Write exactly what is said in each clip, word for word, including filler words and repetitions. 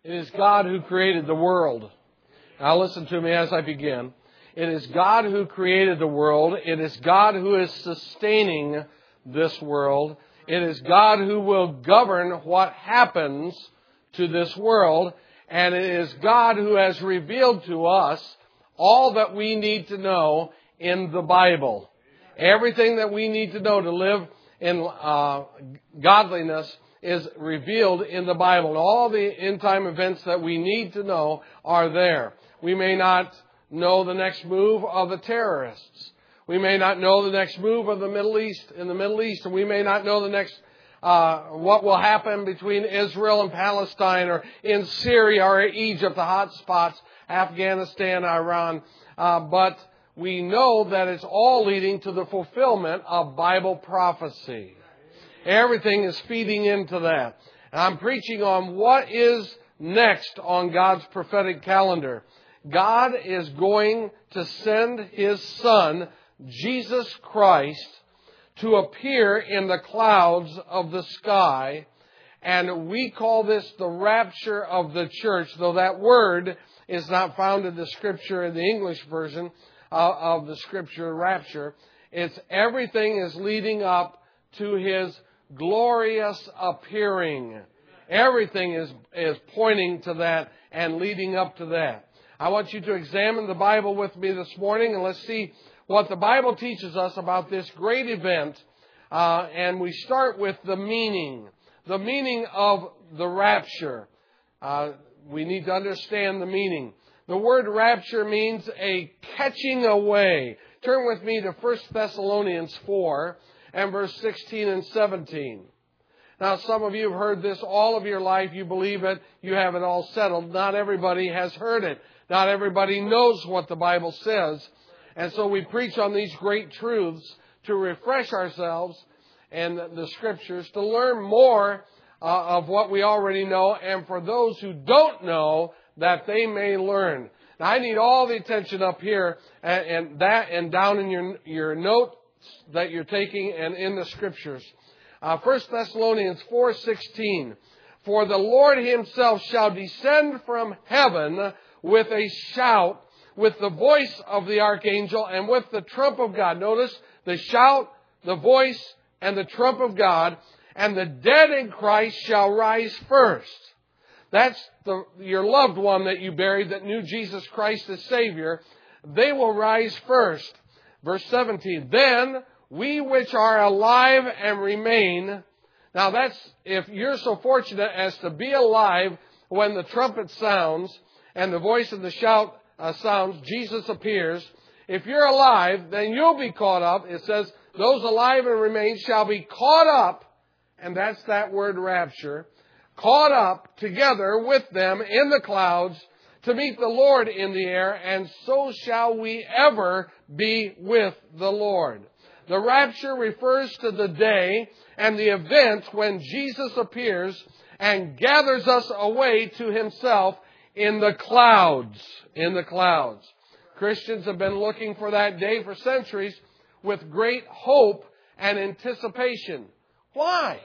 It is God who created the world. Now listen to me as I begin. It is God who created the world. It is God who is sustaining this world. It is God who will govern what happens to this world. And it is God who has revealed to us all that we need to know in the Bible. Everything that we need to know to live in uh, godliness is revealed in the Bible. And all the end-time events that we need to know are there. We may not know the next move of the terrorists. We may not know the next move of the Middle East, in the Middle East. And we may not know the next, uh, what will happen between Israel and Palestine, or in Syria or Egypt, the hot spots, Afghanistan, Iran. Uh, but we know that it's all leading to the fulfillment of Bible prophecy. Everything is feeding into that. And I'm preaching on what is next on God's prophetic calendar. God is going to send His Son, Jesus Christ, to appear in the clouds of the sky. And we call this the rapture of the church, though that word is not found in the Scripture, in the English version uh, of the Scripture, rapture. It's everything is leading up to His glorious appearing. Everything is, is pointing to that and leading up to that. I want you to examine the Bible with me this morning, and let's see what the Bible teaches us about this great event. Uh, and we start with the meaning. The meaning of the rapture. Uh, we need to understand the meaning. The word rapture means a catching away. Turn with me to First Thessalonians four. And verse sixteen and seventeen. Now, some of you have heard this all of your life. You believe it. You have it all settled. Not everybody has heard it. Not everybody knows what the Bible says. And so we preach on these great truths to refresh ourselves and the Scriptures, to learn more uh, of what we already know, and for those who don't know, that they may learn. Now, I need all the attention up here and, and that and down in your, your note that you're taking and in the Scriptures. Uh, First Thessalonians four sixteen. For the Lord Himself shall descend from heaven with a shout, with the voice of the archangel, and with the trump of God. Notice the shout, the voice, and the trump of God. And the dead in Christ shall rise first. That's the, your loved one that you buried that knew Jesus Christ as Savior. They will rise first. Verse seventeen, then we which are alive and remain. Now that's, if you're so fortunate as to be alive when the trumpet sounds and the voice of the shout uh, sounds, Jesus appears. If you're alive, then you'll be caught up. It says, those alive and remain shall be caught up, and that's that word rapture, caught up together with them in the clouds to meet the Lord in the air, and so shall we ever be with the Lord. The rapture refers to the day and the event when Jesus appears and gathers us away to Himself in the clouds. In the clouds. Christians have been looking for that day for centuries with great hope and anticipation. Why?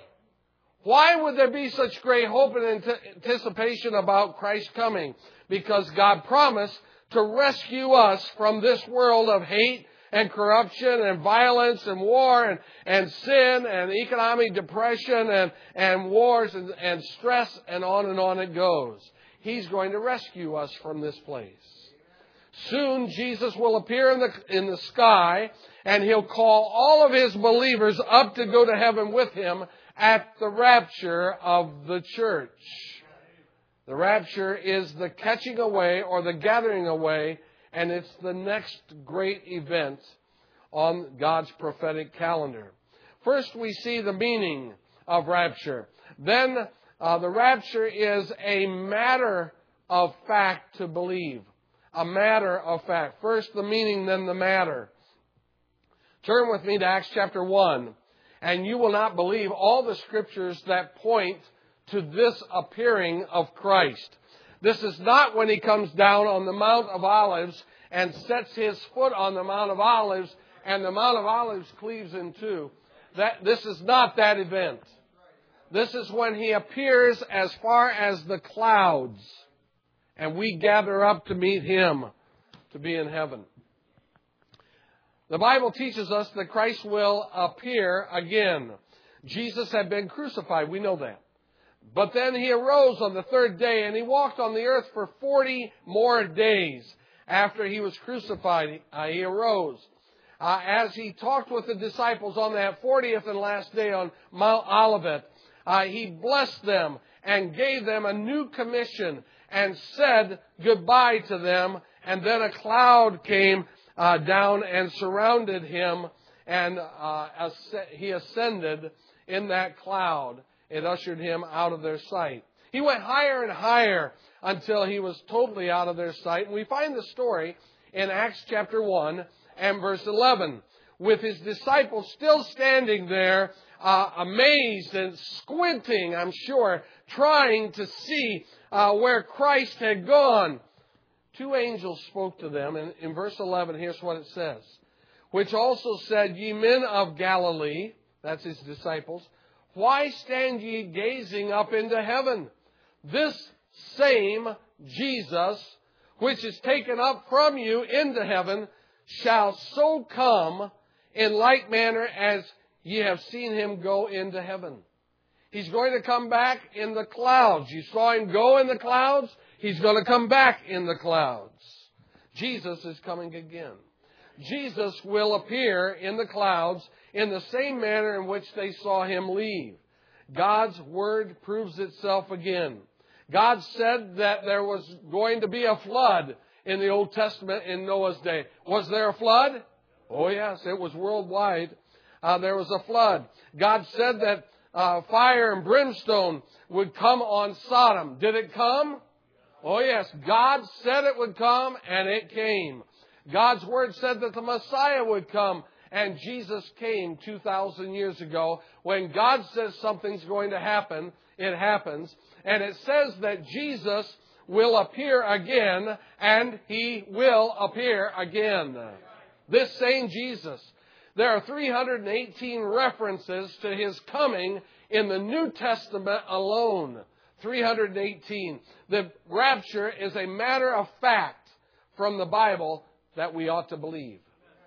Why would there be such great hope and anticipation about Christ coming? Because God promised to rescue us from this world of hate and corruption and violence and war and, and sin and economic depression and, and wars and, and stress, and on and on it goes. He's going to rescue us from this place. Soon Jesus will appear in the, in the sky, and He'll call all of His believers up to go to heaven with Him at the rapture of the church. The rapture is the catching away or the gathering away, and it's the next great event on God's prophetic calendar. First, we see the meaning of rapture. Then, uh, the rapture is a matter of fact to believe. A matter of fact. First the meaning, then the matter. Turn with me to Acts chapter one, and you will not believe all the Scriptures that point to this appearing of Christ. This is not when He comes down on the Mount of Olives and sets His foot on the Mount of Olives and the Mount of Olives cleaves in two. That, this is not that event. This is when He appears as far as the clouds, and we gather up to meet Him, to be in heaven. The Bible teaches us that Christ will appear again. Jesus had been crucified, we know that. But then He arose on the third day, and He walked on the earth for forty more days. After He was crucified, uh, He arose. Uh, as He talked with the disciples on that fortieth and last day on Mount Olivet, uh, He blessed them and gave them a new commission and said goodbye to them. And then a cloud came uh, down and surrounded Him, and uh, asc- He ascended in that cloud. It ushered Him out of their sight. He went higher and higher until He was totally out of their sight. And we find the story in Acts chapter one and verse eleven, with His disciples still standing there, uh, amazed and squinting, I'm sure, trying to see uh, where Christ had gone. Two angels spoke to them, and in verse eleven, here's what it says. Which also said, Ye men of Galilee, that's His disciples, why stand ye gazing up into heaven? This same Jesus, which is taken up from you into heaven, shall so come in like manner as ye have seen Him go into heaven. He's going to come back in the clouds. You saw Him go in the clouds. He's going to come back in the clouds. Jesus is coming again. Jesus will appear in the clouds in the same manner in which they saw Him leave. God's Word proves itself again. God said that there was going to be a flood in the Old Testament in Noah's day. Was there a flood? Oh yes, it was worldwide. Uh, there was a flood. God said that uh, fire and brimstone would come on Sodom. Did it come? Oh yes, God said it would come, and it came. God's Word said that the Messiah would come, and Jesus came two thousand years ago. When God says something's going to happen, it happens. And it says that Jesus will appear again, and He will appear again. This same Jesus. There are three hundred eighteen references to His coming in the New Testament alone. three hundred eighteen. The rapture is a matter of fact from the Bible that we ought to believe.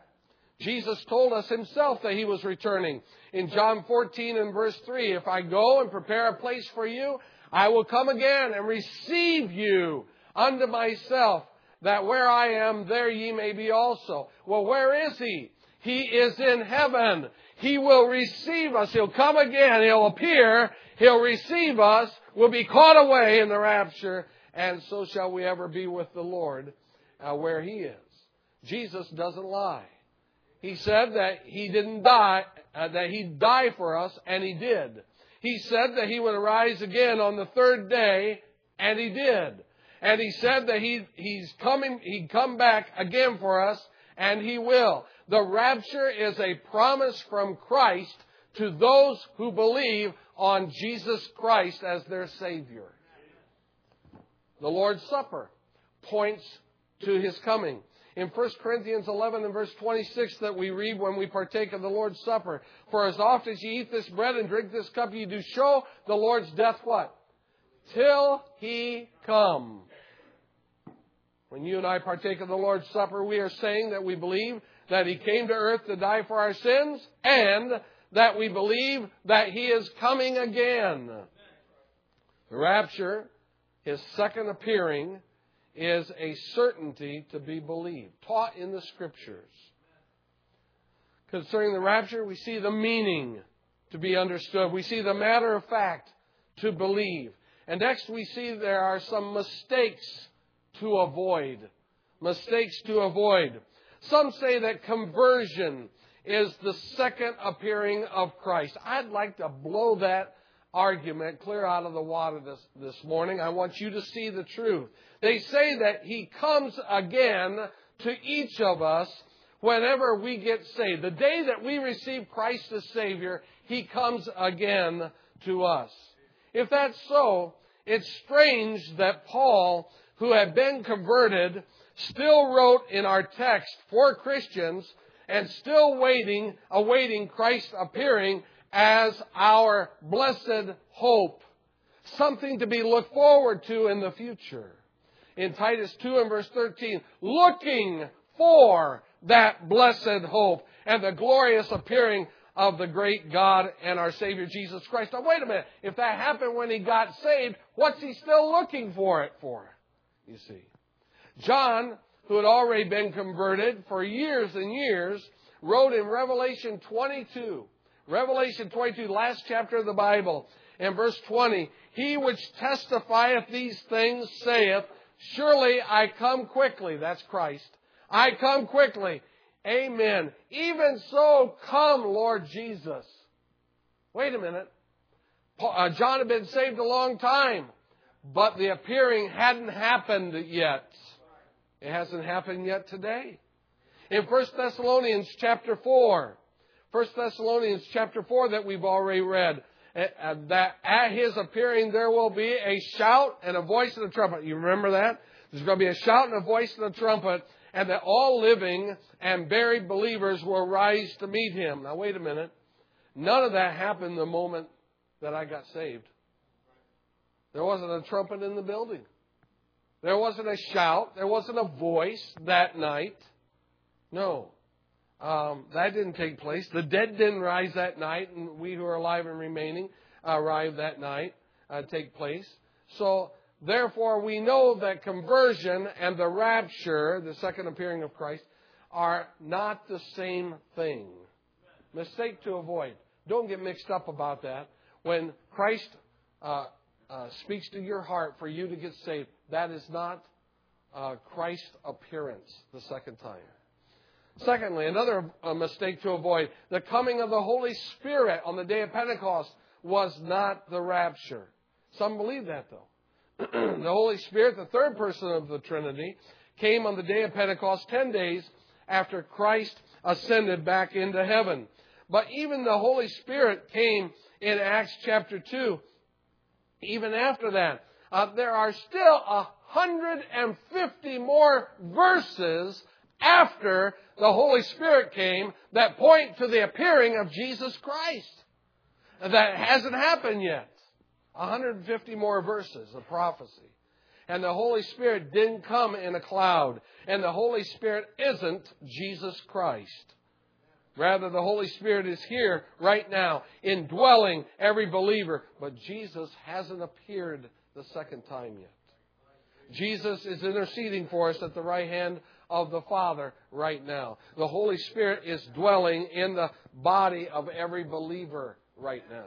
Jesus told us Himself that He was returning. In John fourteen and verse three, if I go and prepare a place for you, I will come again and receive you unto myself, that where I am, there ye may be also. Well, where is He? He is in heaven. He will receive us. He'll come again. He'll appear. He'll receive us. We'll be caught away in the rapture. And so shall we ever be with the Lord uh, where He is. Jesus doesn't lie. He said that He didn't die, uh, that He'd die for us, and He did. He said that He would arise again on the third day, and He did. And He said that he, He's coming, He'd come back again for us, and He will. The rapture is a promise from Christ to those who believe on Jesus Christ as their Savior. The Lord's Supper points to His coming. In First Corinthians eleven and verse twenty-six that we read when we partake of the Lord's Supper. For as oft as ye eat this bread and drink this cup, ye do show the Lord's death what? Till He come. When you and I partake of the Lord's Supper, we are saying that we believe that He came to earth to die for our sins, and that we believe that He is coming again. The rapture, His second appearing, is a certainty to be believed, taught in the Scriptures. Concerning the rapture, we see the meaning to be understood. We see the matter of fact to believe. And next we see there are some mistakes to avoid. Mistakes to avoid. Some say that conversion is the second appearing of Christ. I'd like to blow that argument clear out of the water this, this morning. I want you to see the truth. They say that He comes again to each of us whenever we get saved. The day that we receive Christ as Savior, He comes again to us. If that's so, it's strange that Paul, who had been converted, still wrote in our text for Christians and still waiting, awaiting Christ's appearing as our blessed hope, something to be looked forward to in the future. In Titus two and verse thirteen, looking for that blessed hope and the glorious appearing of the great God and our Savior Jesus Christ. Now wait a minute, if that happened when he got saved, what's he still looking for it for? You see. John, who had already been converted for years and years, wrote in Revelation twenty-two, Revelation twenty-two, last chapter of the Bible, in verse twenty, he which testifieth these things saith, surely I come quickly. That's Christ. I come quickly. Amen. Even so, come, Lord Jesus. Wait a minute. Uh, John had been saved a long time, but the appearing hadn't happened yet. It hasn't happened yet today. In First Thessalonians chapter four, First Thessalonians chapter four that we've already read, uh, that at His appearing there will be a shout and a voice of the trumpet. You remember that? There's going to be a shout and a voice of the trumpet, and that all living and buried believers will rise to meet Him. Now wait a minute. None of that happened the moment that I got saved. There wasn't a trumpet in the building. There wasn't a shout. There wasn't a voice that night. No. Um, that didn't take place. The dead didn't rise that night, and we who are alive and remaining arrived that night, uh, take place. So, therefore, we know that conversion and the rapture, the second appearing of Christ, are not the same thing. Mistake to avoid. Don't get mixed up about that. When Christ uh, uh, speaks to your heart for you to get saved, that is not uh, Christ's appearance the second time. Secondly, another uh, mistake to avoid. The coming of the Holy Spirit on the day of Pentecost was not the rapture. Some believe that, though. The Holy Spirit, the third person of the Trinity, came on the day of Pentecost ten days after Christ ascended back into heaven. But even the Holy Spirit came in Acts chapter two. Even after that, uh, there are still one hundred fifty more verses after the Holy Spirit came that point to the appearing of Jesus Christ. That hasn't happened yet. one hundred fifty more verses of prophecy. And the Holy Spirit didn't come in a cloud. And the Holy Spirit isn't Jesus Christ. Rather, the Holy Spirit is here right now, indwelling every believer. But Jesus hasn't appeared the second time yet. Jesus is interceding for us at the right hand of the Father right now. The Holy Spirit is dwelling in the body of every believer right now.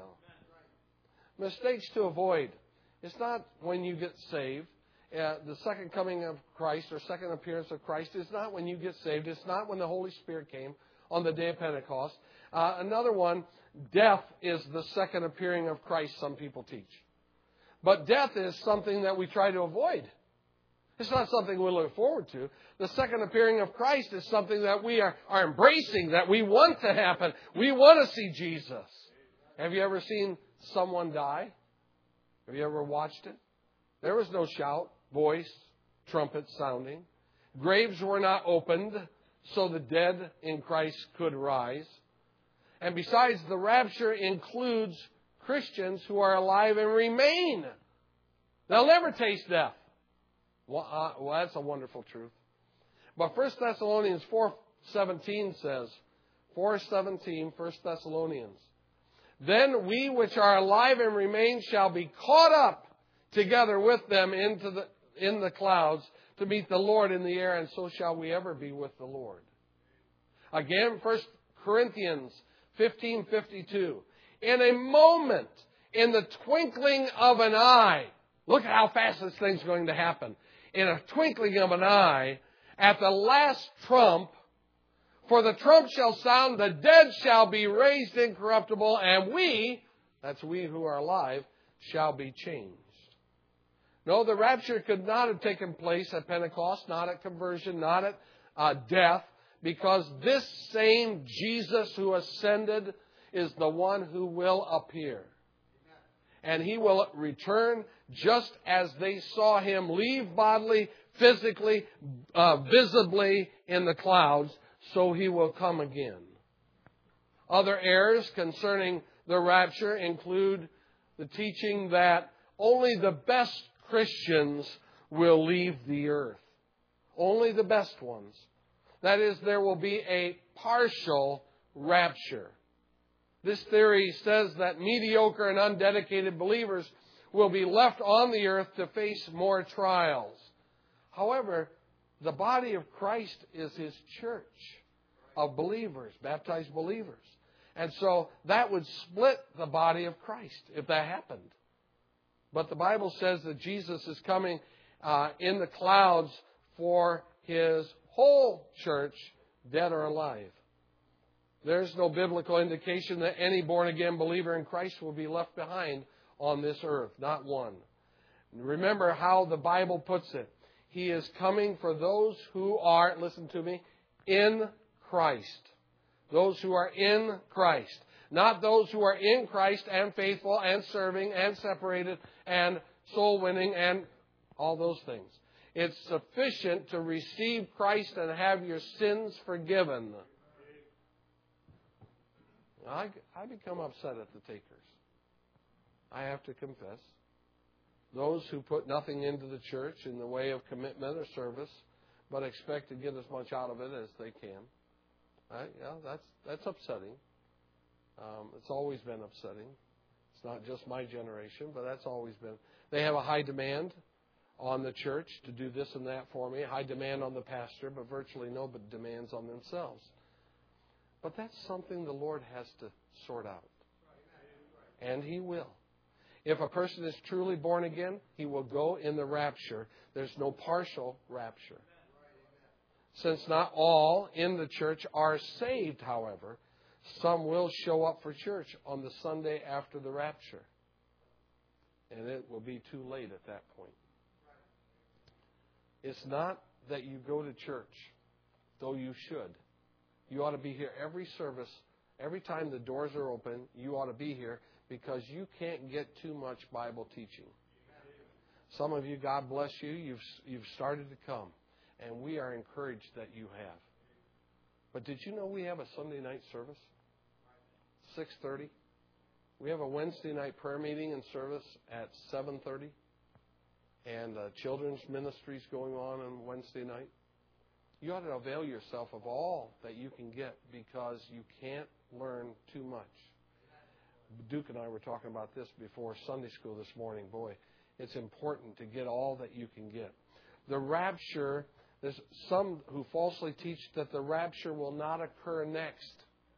Mistakes to avoid. It's not when you get saved. Uh, the second coming of Christ or second appearance of Christ is not when you get saved. It's not when the Holy Spirit came on the day of Pentecost. Uh, another one, death is the second appearing of Christ, some people teach. But death is something that we try to avoid. It's not something we look forward to. The second appearing of Christ is something that we are, are embracing, that we want to happen. We want to see Jesus. Have you ever seen someone die? Have you ever watched it? There was no shout, voice, trumpet sounding. Graves were not opened so the dead in Christ could rise. And besides, the rapture includes Christians who are alive and remain. They'll never taste death. Well, uh, well, that's a wonderful truth. But First Thessalonians four seventeen says, four seventeen, First Thessalonians, then we which are alive and remain shall be caught up together with them into the in the clouds to meet the Lord in the air, and so shall we ever be with the Lord. Again, First Corinthians fifteen fifty-two. In a moment, in the twinkling of an eye, look at how fast this thing's going to happen. In a twinkling of an eye, at the last trump, for the trump shall sound, the dead shall be raised incorruptible, and we, that's we who are alive, shall be changed. No, the rapture could not have taken place at Pentecost, not at conversion, not at uh, death, because this same Jesus who ascended is the one who will appear. And He will return just as they saw Him leave bodily, physically, uh, visibly in the clouds, so He will come again. Other errors concerning the rapture include the teaching that only the best Christians will leave the earth. Only the best ones. That is, there will be a partial rapture. This theory says that mediocre and undedicated believers will be left on the earth to face more trials. However, the body of Christ is His church of believers, baptized believers. And so that would split the body of Christ if that happened. But the Bible says that Jesus is coming uh, in the clouds for His whole church, dead or alive. There's no biblical indication that any born-again believer in Christ will be left behind on this earth. Not one. Remember how the Bible puts it. He is coming for those who are, listen to me, in Christ. Those who are in Christ. Not those who are in Christ and faithful and serving and separated and soul winning and all those things. It's sufficient to receive Christ and have your sins forgiven. I, I become upset at the takers. I have to confess. Those who put nothing into the church in the way of commitment or service, but expect to get as much out of it as they can. I, yeah, that's that's upsetting. Um, it's always been upsetting. It's not just my generation, but that's always been. They have a high demand on the church to do this and that for me. High demand on the pastor, but virtually no demands on themselves. But that's something the Lord has to sort out. And He will. If a person is truly born again, he will go in the rapture. There's no partial rapture. Since not all in the church are saved, however, some will show up for church on the Sunday after the rapture. And it will be too late at that point. It's not that you go to church, though you should. You ought to be here every service. Every time the doors are open, you ought to be here because you can't get too much Bible teaching. Some of you, God bless you, you've, you've started to come. And we are encouraged that you have. But did you know we have a Sunday night service? six thirty. We have a Wednesday night prayer meeting and service at seven thirty. And uh, children's ministries going on on Wednesday night. You ought to avail yourself of all that you can get because you can't learn too much. Duke and I were talking about this before Sunday school this morning. Boy, it's important to get all that you can get. The rapture, there's some who falsely teach that the rapture will not occur next.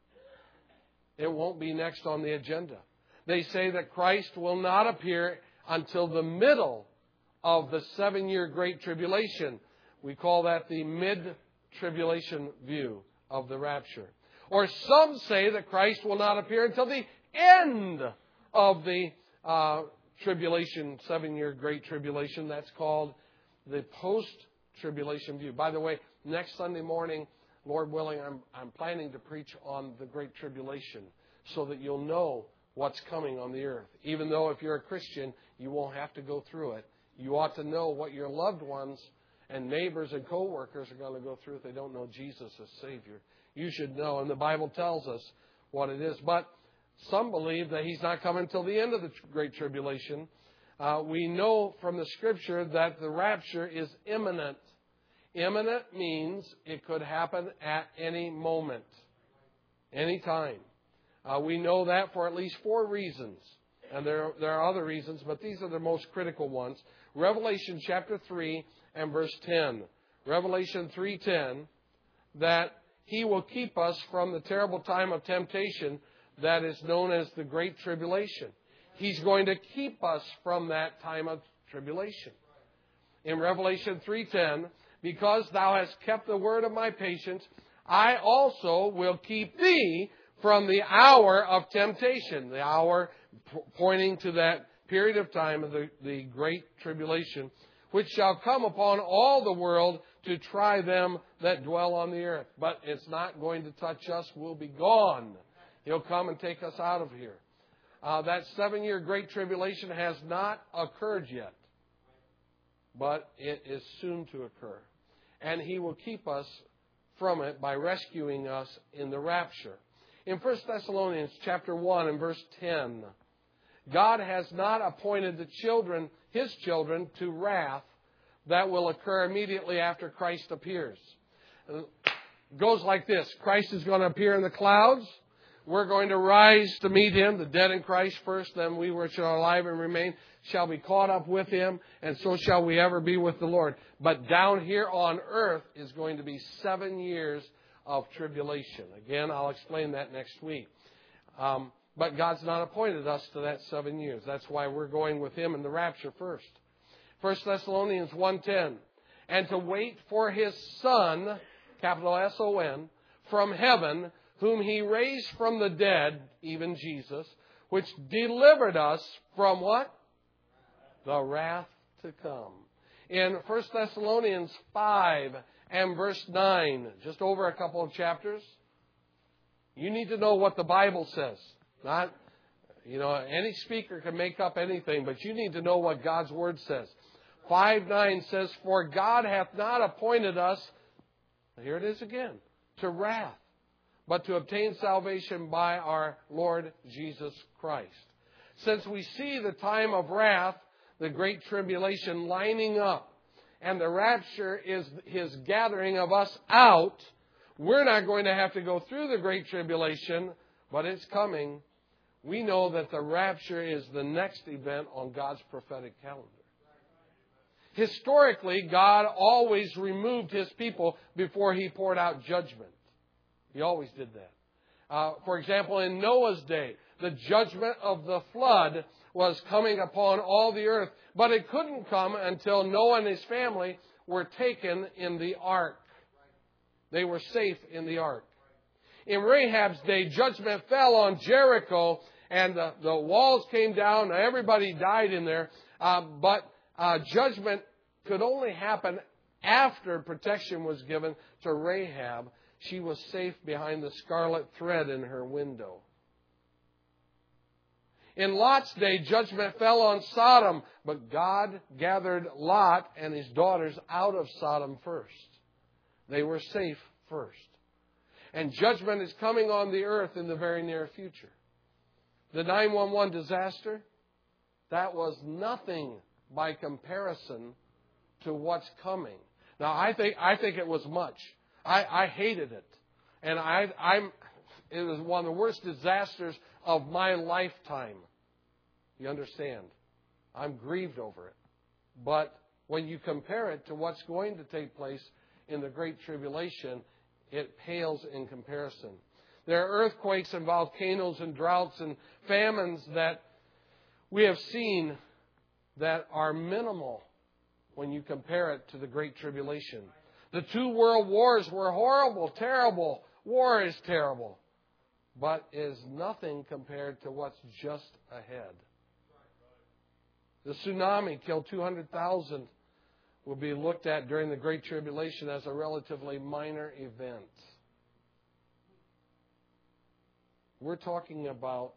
It won't be next on the agenda. They say that Christ will not appear until the middle of the seven-year Great Tribulation. We call that the mid-tribulation view of the rapture. Or some say that Christ will not appear until the end of the uh, tribulation, seven-year Great Tribulation. That's called the post-tribulation view. By the way, next Sunday morning, Lord willing, I'm, I'm planning to preach on the Great Tribulation so that you'll know what's coming on the earth. Even though if you're a Christian, you won't have to go through it. You ought to know what your loved ones and neighbors and co-workers are going to go through if they don't know Jesus as Savior. You should know, and the Bible tells us what it is. But some believe that He's not coming until the end of the Great Tribulation. Uh, we know from the Scripture that the rapture is imminent. Imminent means it could happen at any moment, any time. Uh, we know that for at least four reasons. And there, there are other reasons, but these are the most critical ones. Revelation chapter three and verse ten. Revelation three ten, that He will keep us from the terrible time of temptation that is known as the Great Tribulation. He's going to keep us from that time of tribulation. In Revelation three ten, because thou hast kept the word of my patience, I also will keep thee from the hour of temptation. The hour p- pointing to that period of time of the, the Great Tribulation, which shall come upon all the world to try them that dwell on the earth. But it's not going to touch us. We'll be gone. He'll come and take us out of here. Uh, that seven-year Great Tribulation has not occurred yet, but it is soon to occur. And He will keep us from it by rescuing us in the rapture. In First Thessalonians chapter one and verse ten, God has not appointed the children, His children, to wrath that will occur immediately after Christ appears. It goes like this. Christ is going to appear in the clouds. We're going to rise to meet Him, the dead in Christ first, then we which are alive and remain shall be caught up with Him, and so shall we ever be with the Lord. But down here on earth is going to be seven years of tribulation. Again, I'll explain that next week. Um, but God's not appointed us to that seven years. That's why we're going with Him in the rapture first. First Thessalonians one ten, and to wait for His Son, capital S O N, from heaven, whom He raised from the dead, even Jesus, which delivered us from what? The wrath to come. In First Thessalonians five and verse nine, just over a couple of chapters, you need to know what the Bible says. Not, you know, any speaker can make up anything, but you need to know what God's Word says. five nine says, for God hath not appointed us, here it is again, to wrath, but to obtain salvation by our Lord Jesus Christ. Since we see the time of wrath, the great tribulation lining up, and the rapture is His gathering of us out, we're not going to have to go through the great tribulation, but it's coming. We know that the rapture is the next event on God's prophetic calendar. Historically, God always removed His people before He poured out judgment. He always did that. Uh, for example, in Noah's day, the judgment of the flood was coming upon all the earth, but it couldn't come until Noah and his family were taken in the ark. They were safe in the ark. In Rahab's day, judgment fell on Jericho, and the, the walls came down. Everybody died in there, uh, but uh, judgment could only happen after protection was given to Rahab. She was safe behind the scarlet thread in her window. In Lot's day, judgment fell on Sodom, but God gathered Lot and his daughters out of Sodom first. They were safe first. And judgment is coming on the earth in the very near future. The nine one one disaster, that was nothing by comparison to what's coming. Now, I think I think it was much. I, I hated it. And I, I'm, it was one of the worst disasters of my lifetime. You understand? I'm grieved over it. But when you compare it to what's going to take place in the Great Tribulation, it pales in comparison. There are earthquakes and volcanoes and droughts and famines that we have seen that are minimal when you compare it to the Great Tribulation. The two world wars were horrible, terrible. War is terrible, but is nothing compared to what's just ahead. The tsunami killed two hundred thousand. Will be looked at during the Great Tribulation as a relatively minor event. We're talking about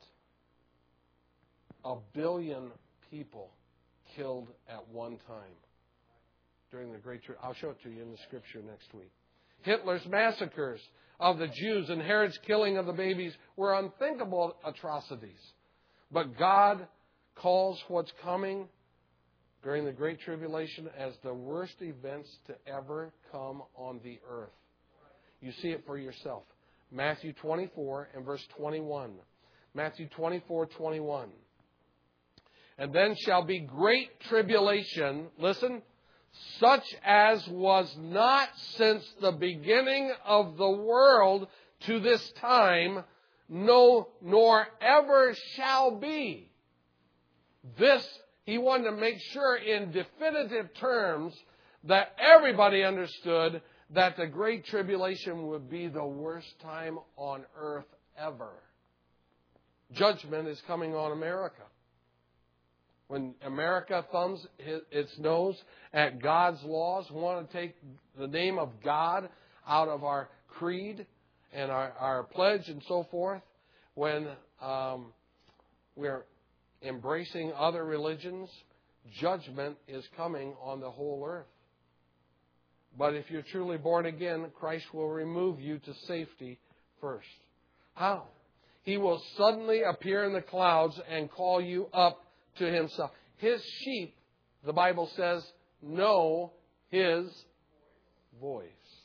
a billion people killed at one time during the Great Tribulation. I'll show it to you in the Scripture next week. Hitler's massacres of the Jews and Herod's killing of the babies were unthinkable atrocities. But God calls what's coming during the Great Tribulation as the worst events to ever come on the earth. You see it for yourself. Matthew twenty-four and verse twenty-one. Matthew twenty-four, twenty-one. And then shall be great tribulation, listen, such as was not since the beginning of the world to this time, no, nor ever shall be. This, he wanted to make sure in definitive terms that everybody understood that the Great Tribulation would be the worst time on earth ever. Judgment is coming on America. When America thumbs its nose at God's laws, want to take the name of God out of our creed and our, our pledge and so forth, when um, we're embracing other religions, judgment is coming on the whole earth. But if you're truly born again, Christ will remove you to safety first. How? He will suddenly appear in the clouds and call you up to Himself. His sheep, the Bible says, know His voice.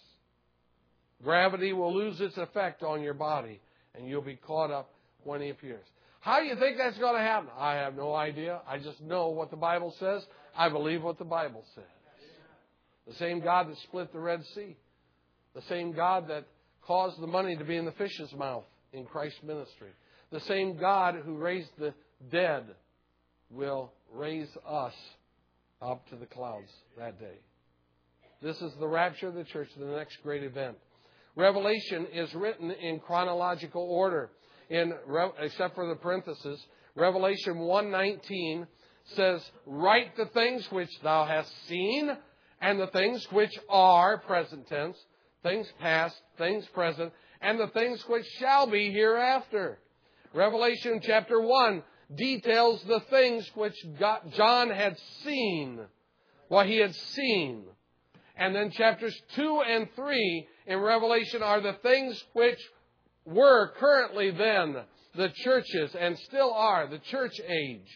Gravity will lose its effect on your body, and you'll be caught up when He appears. How do you think that's going to happen? I have no idea. I just know what the Bible says. I believe what the Bible says. The same God that split the Red Sea. The same God that caused the money to be in the fish's mouth in Christ's ministry. The same God who raised the dead will raise us up to the clouds that day. This is the rapture of the church, the next great event. Revelation is written in chronological order, in except for the parenthesis. Revelation one nineteen says, "Write the things which thou hast seen, and the things which are," present tense, things past, things present, "and the things which shall be hereafter." Revelation chapter one details the things which God, John had seen, what he had seen. And then chapters two and three in Revelation are the things which were currently then the churches and still are, the church age.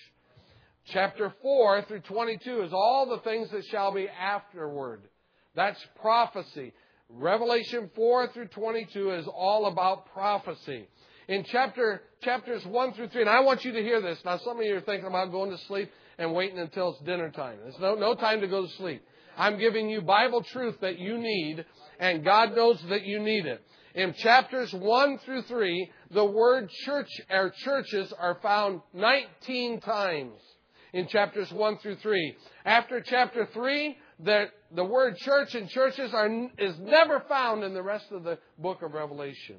Chapter four through twenty-two is all the things that shall be afterward. That's prophecy. Revelation four through twenty-two is all about prophecy. In chapter chapters one through three, and I want you to hear this. Now, some of you are thinking about going to sleep and waiting until it's dinner time. There's no, no time to go to sleep. I'm giving you Bible truth that you need, and God knows that you need it. In chapters one through three, the word church or churches are found nineteen times in chapters one through three. After chapter three, the, the word church and churches are is never found in the rest of the book of Revelation,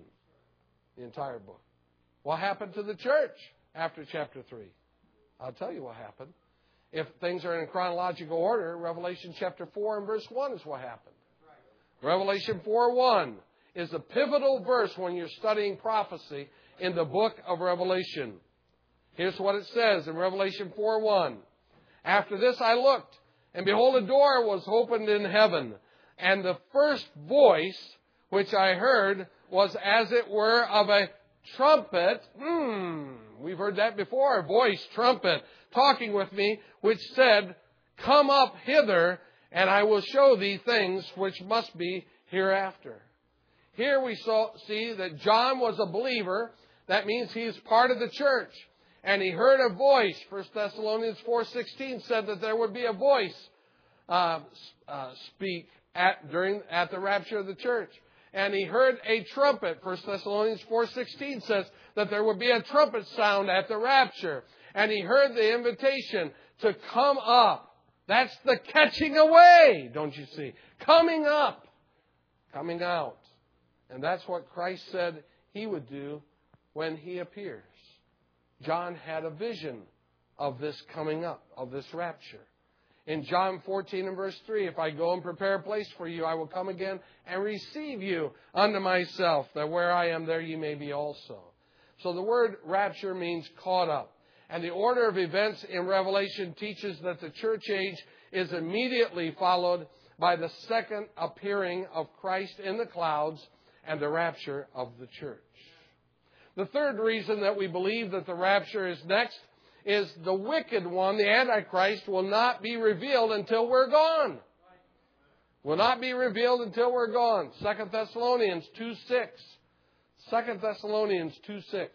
the entire book. What happened to the church after chapter three? I'll tell you what happened. If things are in chronological order, Revelation chapter four and verse one is what happened. Revelation four one is a pivotal verse when you're studying prophecy in the book of Revelation. Here's what it says in Revelation four one. "After this I looked, and behold, a door was opened in heaven, and the first voice which I heard was as it were of a trumpet." Hmm, we've heard that before. A voice, trumpet, talking with me, which said, "Come up hither, and I will show thee things which must be hereafter." Here we saw, see that John was a believer. That means he's part of the church. And he heard a voice. First Thessalonians four sixteen said that there would be a voice uh, uh, speak at during at the rapture of the church. And he heard a trumpet. First Thessalonians four sixteen says that there would be a trumpet sound at the rapture. And he heard the invitation to come up. That's the catching away, don't you see? Coming up. Coming out. And that's what Christ said He would do when He appears. John had a vision of this coming up, of this rapture. In John fourteen and verse three, "If I go and prepare a place for you, I will come again and receive you unto myself, that where I am, there you may be also." So the word rapture means caught up. And the order of events in Revelation teaches that the church age is immediately followed by the second appearing of Christ in the clouds and the rapture of the church. The third reason that we believe that the rapture is next is the wicked one, the Antichrist, will not be revealed until we're gone. Will not be revealed until we're gone. Second Thessalonians two six. Second Thessalonians two six.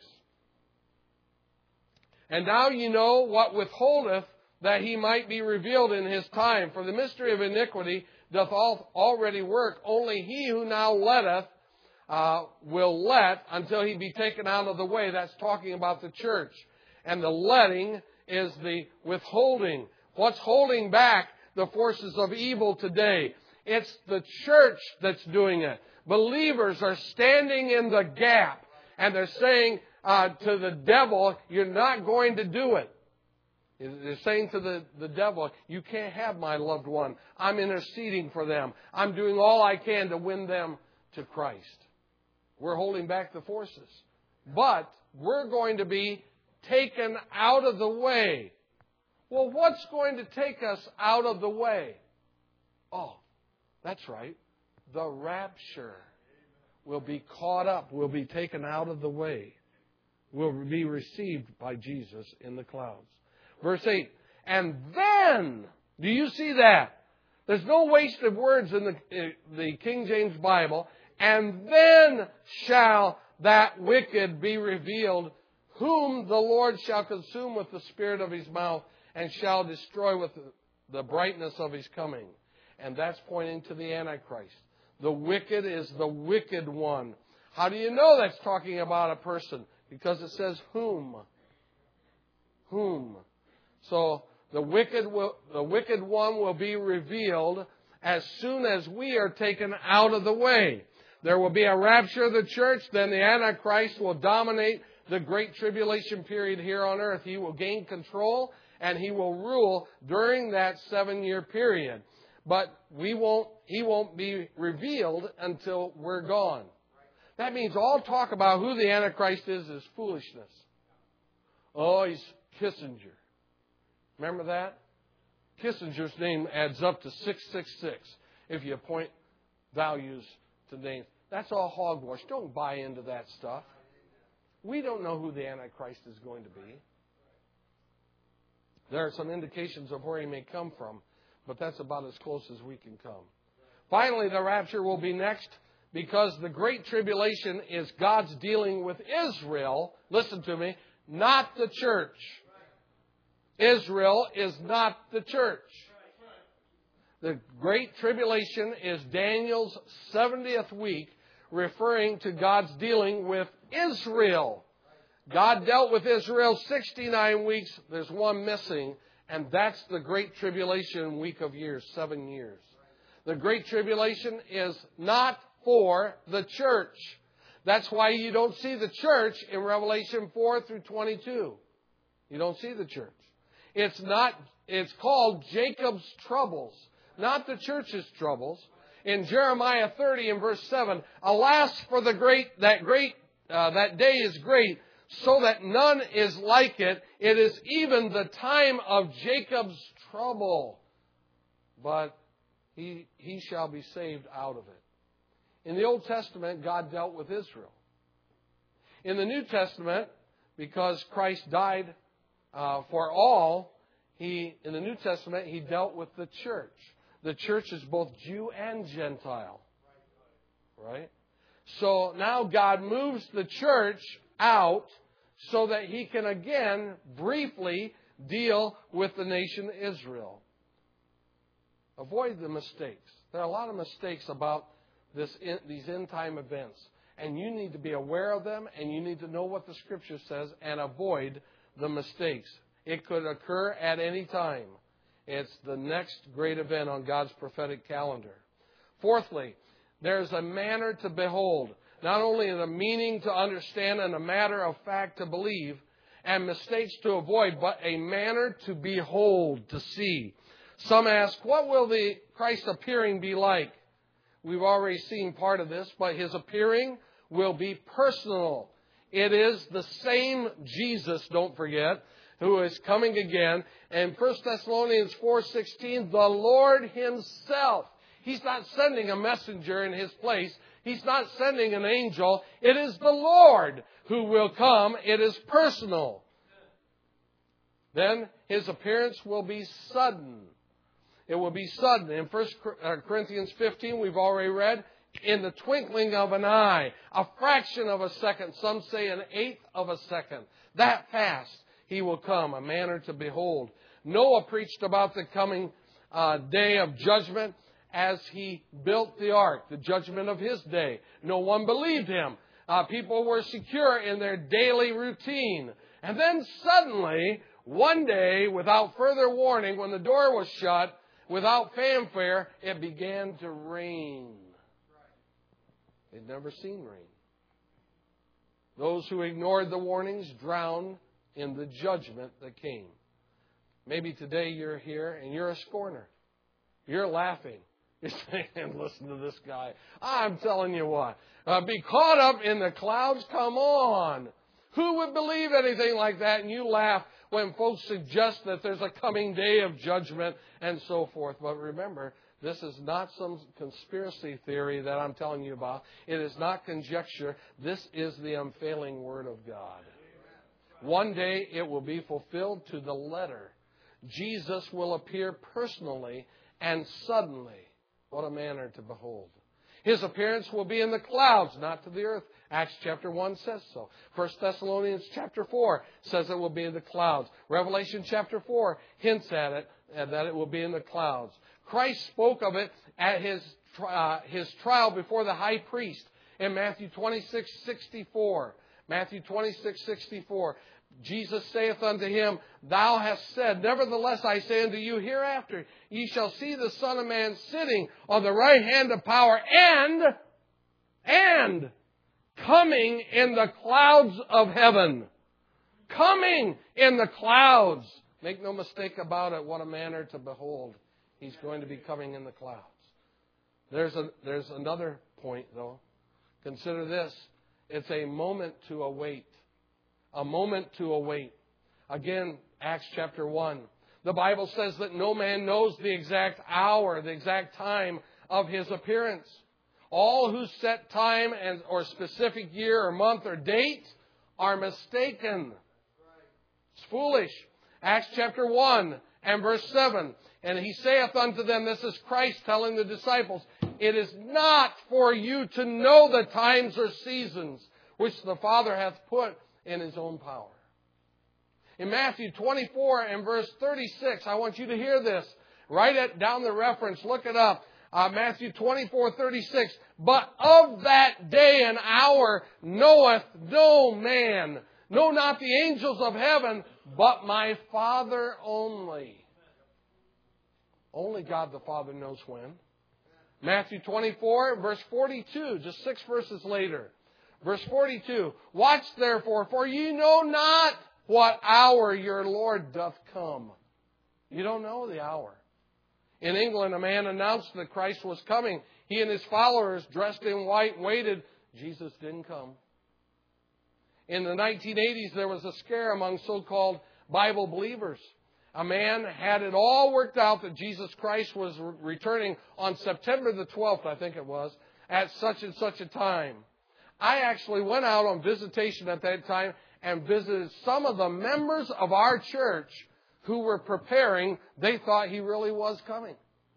"And now ye know what withholdeth that he might be revealed in his time. For the mystery of iniquity doth already work. Only he who now letteth uh, will let until he be taken out of the way." That's talking about the church. And the letting is the withholding. What's holding back the forces of evil today? It's the church that's doing it. Believers are standing in the gap. And they're saying uh, to the devil, "You're not going to do it." They're saying to the, the devil, "You can't have my loved one. I'm interceding for them. I'm doing all I can to win them to Christ." We're holding back the forces. But we're going to be taken out of the way. Well, what's going to take us out of the way? Oh, that's right. The rapture will be caught up, will be taken out of the way. will be received by Jesus in the clouds. Verse eight, and then, do you see that? There's no wasted words in the, the King James Bible. And then shall that wicked be revealed, whom the Lord shall consume with the spirit of his mouth, and shall destroy with the brightness of his coming. And that's pointing to the Antichrist. The wicked is the wicked one. How do you know that's talking about a person? Because it says whom. Whom. So the wicked will, the wicked one will be revealed as soon as we are taken out of the way. There will be a rapture of the church. Then the Antichrist will dominate the great tribulation period here on earth. He will gain control and he will rule during that seven-year period. But we won't, he won't be revealed until we're gone. That means all talk about who the Antichrist is is foolishness. Oh, he's Kissinger. Remember that? Kissinger's name adds up to six six six if you appoint values to names. That's all hogwash. Don't buy into that stuff. We don't know who the Antichrist is going to be. There are some indications of where he may come from, but that's about as close as we can come. Finally, the rapture will be next because the Great Tribulation is God's dealing with Israel. Listen to me. Not the church. Israel is not the church. The Great Tribulation is Daniel's seventieth week, referring to God's dealing with Israel. God dealt with Israel sixty-nine weeks. There's one missing, and that's the Great Tribulation week of years, seven years. The Great Tribulation is not for the church. That's why you don't see the church in Revelation four through twenty-two. You don't see the church. It's not, it's called Jacob's troubles, not the church's troubles. In Jeremiah thirty and verse seven, alas for the great, that great, uh, that day is great, so that none is like it. It is even the time of Jacob's trouble, but he, he shall be saved out of it. In the Old Testament, God dealt with Israel. In the New Testament, because Christ died uh, for all, he, in the New Testament, he dealt with the church. The church is both Jew and Gentile. Right? So now God moves the church out so that he can again briefly deal with the nation Israel. Avoid the mistakes. There are a lot of mistakes about this, these end-time events. And you need to be aware of them, and you need to know what the Scripture says and avoid the mistakes. It could occur at any time. It's the next great event on God's prophetic calendar. Fourthly, there's a manner to behold. Not only the meaning to understand and a matter of fact to believe, and mistakes to avoid, but a manner to behold, to see. Some ask, what will the Christ appearing be like? We've already seen part of this, but his appearing will be personal. It is the same Jesus, don't forget, who is coming again. And First Thessalonians four sixteen, the Lord himself. He's not sending a messenger in his place. He's not sending an angel. It is the Lord who will come. It is personal. Then his appearance will be sudden. It will be sudden. In First Corinthians fifteen, we've already read, in the twinkling of an eye, a fraction of a second, some say an eighth of a second. That fast he will come, a manner to behold. Noah preached about the coming uh, day of judgment as he built the ark, the judgment of his day. No one believed him. Uh, people were secure in their daily routine. And then suddenly, one day, without further warning, when the door was shut, without fanfare, it began to rain. They'd never seen rain. Those who ignored the warnings drowned in the judgment that came. Maybe today you're here and you're a scorner. You're laughing. You're saying, listen to this guy. I'm telling you what. Uh, be caught up in the clouds? Come on. Who would believe anything like that? And you laugh when folks suggest that there's a coming day of judgment and so forth. But remember, this is not some conspiracy theory that I'm telling you about. It is not conjecture. This is the unfailing Word of God. One day it will be fulfilled to the letter. Jesus will appear personally and suddenly. What a manner to behold. His appearance will be in the clouds, not to the earth. Acts chapter one says so. First Thessalonians chapter four says it will be in the clouds. Revelation chapter four hints at it, that it will be in the clouds. Christ spoke of it at his, uh, his trial before the high priest in Matthew twenty-six sixty-four. Matthew twenty-six sixty-four. Jesus saith unto him, Thou hast said, Nevertheless I say unto you, hereafter ye shall see the Son of Man sitting on the right hand of power, and, and coming in the clouds of heaven. Coming in the clouds. Make no mistake about it, what a manner to behold. He's going to be coming in the clouds. There's a, there's another point, though. Consider this. It's a moment to await. A moment to await. Again, Acts chapter one. The Bible says that no man knows the exact hour, the exact time of his appearance. All who set time and or specific year or month or date are mistaken. It's foolish. Acts chapter one and verse seven. And he saith unto them, this is Christ telling the disciples, It is not for you to know the times or seasons which the Father hath put in His own power. In Matthew twenty-four and verse thirty-six, I want you to hear this. Write it down the reference. Look it up. Uh, Matthew twenty-four thirty-six. But of that day and hour knoweth no man, no, not the angels of heaven, but my Father only. Only God the Father knows when. Matthew twenty-four, verse forty-two, just six verses later. Verse forty-two, Watch therefore, for ye know not what hour your Lord doth come. You don't know the hour. In England, a man announced that Christ was coming. He and his followers, dressed in white, waited. Jesus didn't come. In the nineteen eighties, there was a scare among so-called Bible believers. A man had it all worked out that Jesus Christ was returning on September the twelfth, I think it was, at such and such a time. I actually went out on visitation at that time and visited some of the members of our church who were preparing. They thought He really was coming.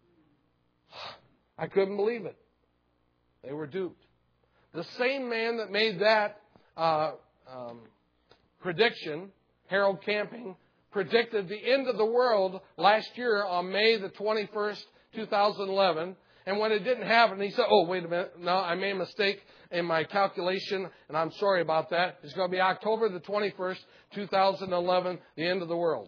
I couldn't believe it. They were duped. The same man that made that uh, um, prediction, Harold Camping, predicted the end of the world last year on May the twenty-first, two thousand eleven. And when it didn't happen, he said, oh, wait a minute. No, I made a mistake in my calculation, and I'm sorry about that. It's going to be October the twenty-first, two thousand eleven, the end of the world.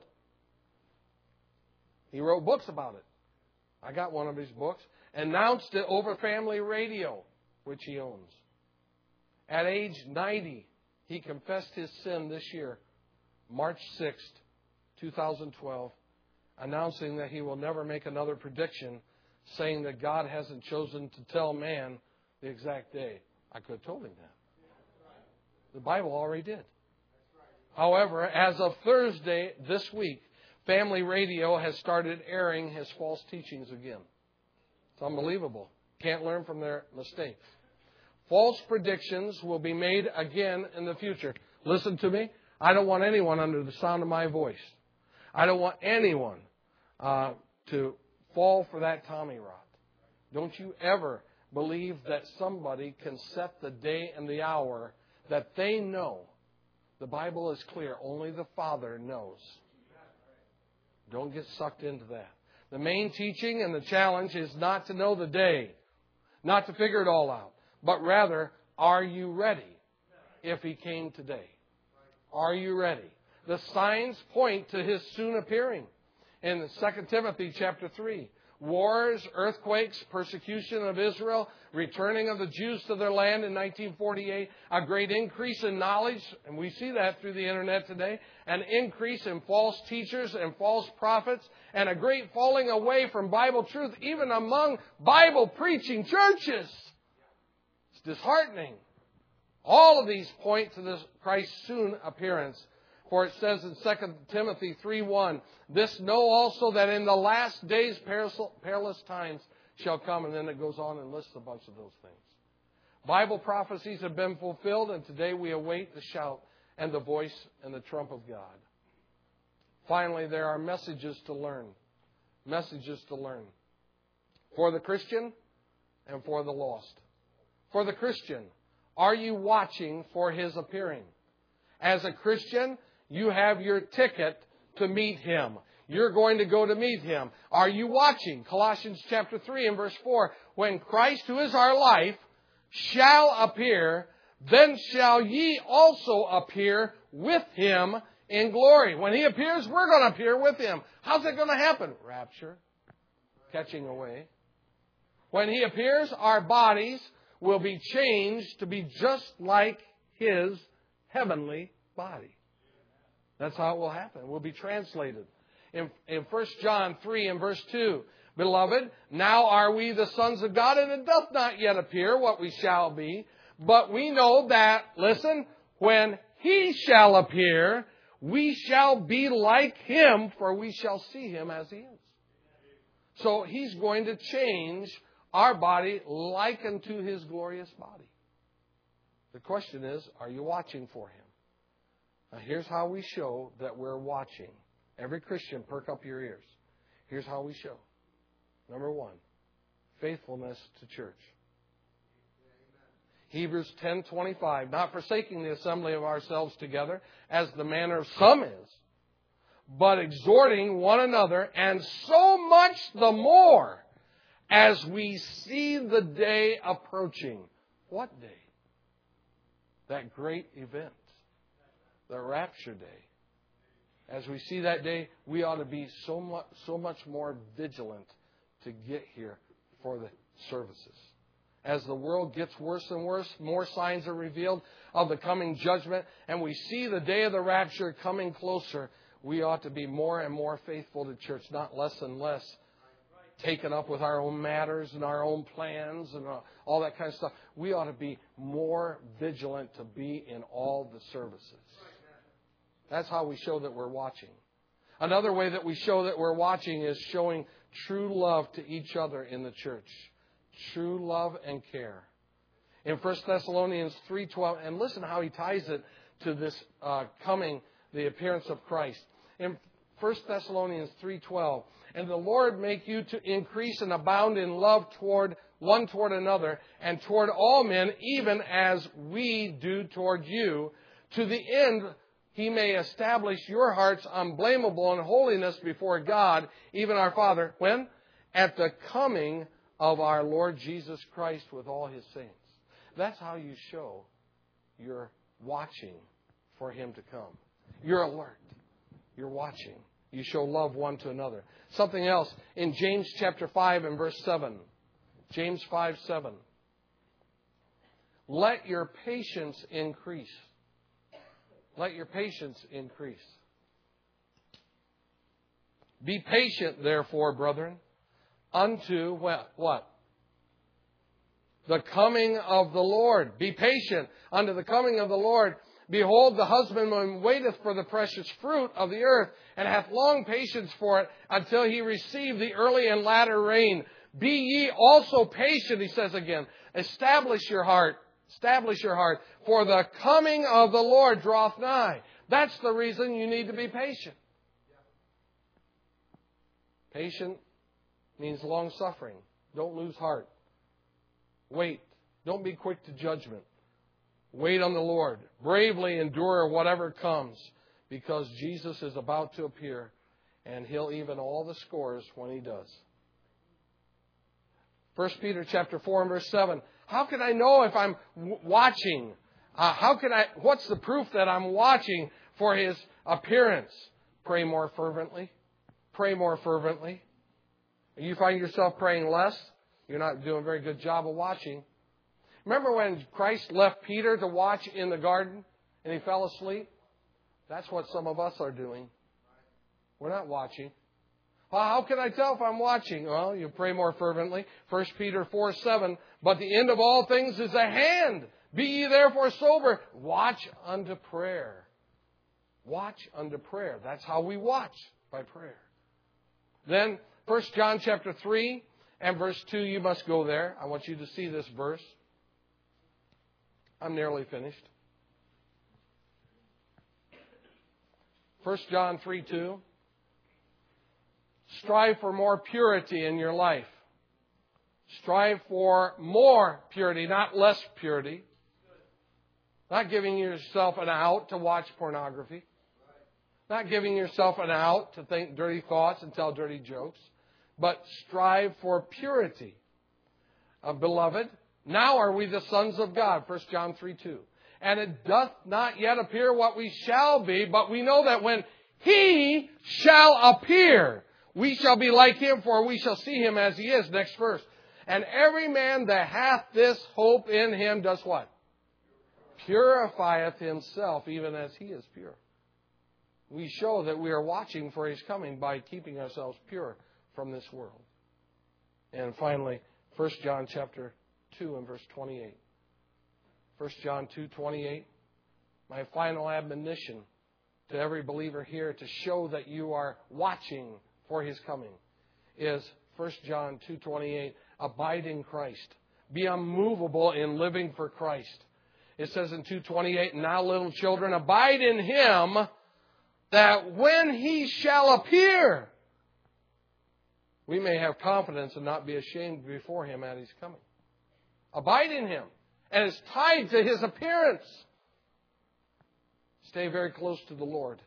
He wrote books about it. I got one of his books. Announced it over Family Radio, which he owns. At age ninety, he confessed his sin this year, March sixth, two thousand twelve, announcing that he will never make another prediction, saying that God hasn't chosen to tell man the exact day. I could have told him that. The Bible already did. However, as of Thursday this week, Family Radio has started airing his false teachings again. It's unbelievable. Can't learn from their mistakes. False predictions will be made again in the future. Listen to me. I don't want anyone under the sound of my voice. I don't want anyone uh, to fall for that Tommy rot. Don't you ever believe that somebody can set the day and the hour that they know. The Bible is clear. Only the Father knows. Don't get sucked into that. The main teaching and the challenge is not to know the day, not to figure it all out, but rather, are you ready if He came today? Are you ready? The signs point to His soon appearing. In Second Timothy chapter three, wars, earthquakes, persecution of Israel, returning of the Jews to their land in nineteen forty-eight, a great increase in knowledge, and we see that through the internet today, an increase in false teachers and false prophets, and a great falling away from Bible truth, even among Bible-preaching churches. It's disheartening. All of these point to this Christ's soon appearance. For it says in Second Timothy three one, this know also that in the last days perilous times shall come. And then it goes on and lists a bunch of those things. Bible prophecies have been fulfilled, and today we await the shout and the voice and the trump of God. Finally, there are messages to learn. Messages to learn. For the Christian and for the lost. For the Christian, are you watching for His appearing? As a Christian, you have your ticket to meet Him. You're going to go to meet Him. Are you watching? Colossians chapter three and verse four. When Christ, who is our life, shall appear, then shall ye also appear with Him in glory. When He appears, we're going to appear with Him. How's it going to happen? Rapture. Catching away. When He appears, our bodies will be changed to be just like His heavenly body. That's how it will happen. We'll be translated. In, in First John three and verse two, Beloved, now are we the sons of God, and it doth not yet appear what we shall be. But we know that, listen, when He shall appear, we shall be like Him, for we shall see Him as He is. So He's going to change our body like unto His glorious body. The question is, are you watching for Him? Now here's how we show that we're watching. Every Christian, perk up your ears. Here's how we show. Number one, faithfulness to church. Hebrews ten twenty-five, not forsaking the assembly of ourselves together, as the manner of some is, but exhorting one another, and so much the more as we see the day approaching. What day? That great event, the rapture day. As we see that day, we ought to be so much, so much more vigilant to get here for the services. As the world gets worse and worse, more signs are revealed of the coming judgment, and we see the day of the rapture coming closer, we ought to be more and more faithful to church, not less and less taken up with our own matters and our own plans and all that kind of stuff. We ought to be more vigilant to be in all the services. That's how we show that we're watching. Another way that we show that we're watching is showing true love to each other in the church. True love and care. In First Thessalonians three twelve, and listen how he ties it to this uh, coming, the appearance of Christ. In First Thessalonians three twelve, and the Lord make you to increase and abound in love toward one toward another, and toward all men, even as we do toward you, to the end He may establish your hearts unblameable in holiness before God, even our Father. When? At the coming of our Lord Jesus Christ with all His saints. That's how you show you're watching for Him to come. You're alert. You're watching. You show love one to another. Something else in James chapter five and verse seven. James five seven. Let your patience increase. Let your patience increase. Be patient, therefore, brethren, unto what? What? The coming of the Lord. Be patient unto the coming of the Lord. Behold, the husbandman waiteth for the precious fruit of the earth, and hath long patience for it, until he receive the early and latter rain. Be ye also patient, he says again. Establish your heart. Establish your heart. For the coming of the Lord draweth nigh. That's the reason you need to be patient. Patient means long-suffering. Don't lose heart. Wait. Don't be quick to judgment. Wait on the Lord. Bravely endure whatever comes, because Jesus is about to appear, and He'll even all the scores when He does. First Peter chapter four and verse seven. How can I know if I'm w- watching? Uh, how can I? What's the proof that I'm watching for His appearance? Pray more fervently. Pray more fervently. You find yourself praying less, you're not doing a very good job of watching. Remember when Christ left Peter to watch in the garden and he fell asleep? That's what some of us are doing. We're not watching. Well, how can I tell if I'm watching? Well, you pray more fervently. First Peter four seven. But the end of all things is at hand. Be ye therefore sober. Watch unto prayer. Watch unto prayer. That's how we watch, by prayer. Then, First John chapter three and verse two, you must go there. I want you to see this verse. I'm nearly finished. First John three two. Strive for more purity in your life. Strive for more purity, not less purity. Not giving yourself an out to watch pornography. Not giving yourself an out to think dirty thoughts and tell dirty jokes. But strive for purity. Uh, beloved, now are we the sons of God. First John three two. And it doth not yet appear what we shall be, but we know that when He shall appear, we shall be like Him, for we shall see Him as He is. Next verse. And every man that hath this hope in Him does what? Purifieth himself, even as He is pure. We show that we are watching for His coming by keeping ourselves pure from this world. And finally, First John chapter two and verse twenty-eight. First John two twenty-eight. My final admonition to every believer here to show that you are watching for His coming is First John two twenty-eight. Abide in Christ. Be unmovable in living for Christ. It says in two twenty-eight, now little children, abide in Him, that when He shall appear, we may have confidence and not be ashamed before Him at His coming. Abide in Him. And it's tied to His appearance. Stay very close to the Lord.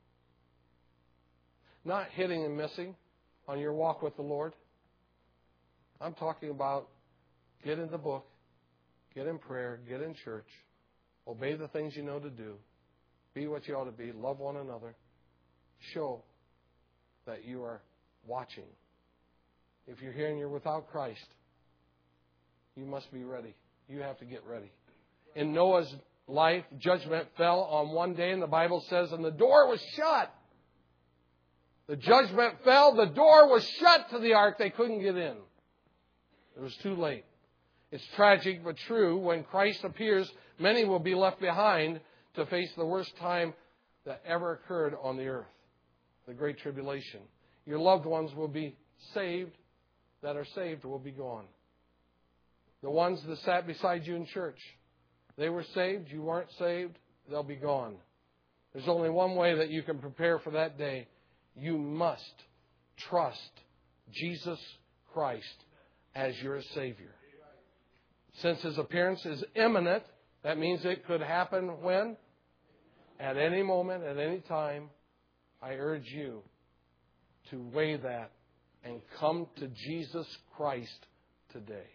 Not hitting and missing on your walk with the Lord. I'm talking about get in the book, get in prayer, get in church, obey the things you know to do, be what you ought to be, love one another, show that you are watching. If you're here and you're without Christ, you must be ready. You have to get ready. In Noah's life, judgment fell on one day, and the Bible says, and the door was shut. The judgment fell, the door was shut to the ark. They couldn't get in. It was too late. It's tragic but true. When Christ appears, many will be left behind to face the worst time that ever occurred on the earth, the Great Tribulation. Your loved ones will be saved, that are saved will be gone. The ones that sat beside you in church, they were saved, you weren't saved, they'll be gone. There's only one way that you can prepare for that day. You must trust Jesus Christ as your Savior. Since His appearance is imminent, that means it could happen when? At any moment, at any time. I urge you to weigh that and come to Jesus Christ today.